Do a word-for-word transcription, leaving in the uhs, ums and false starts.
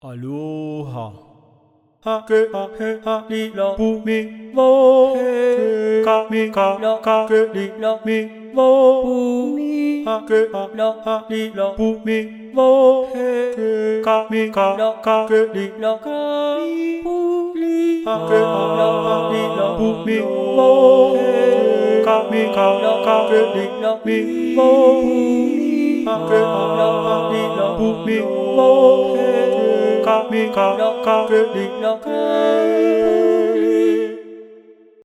Aloha. Ha ke ha he ha li la pu mi vo he ka mi ka la ka ke li la mi vo pu mi ha ke ha la ha li la pu mi vo he ka mi ka la ka ke li la ka mi pu li ha ke ha la ha li la pu mi vo he ka mi ka la ka ke li la mi vo pu ha ke ha la ha li la pu mi vo he ka mi ka la ka ke li la ka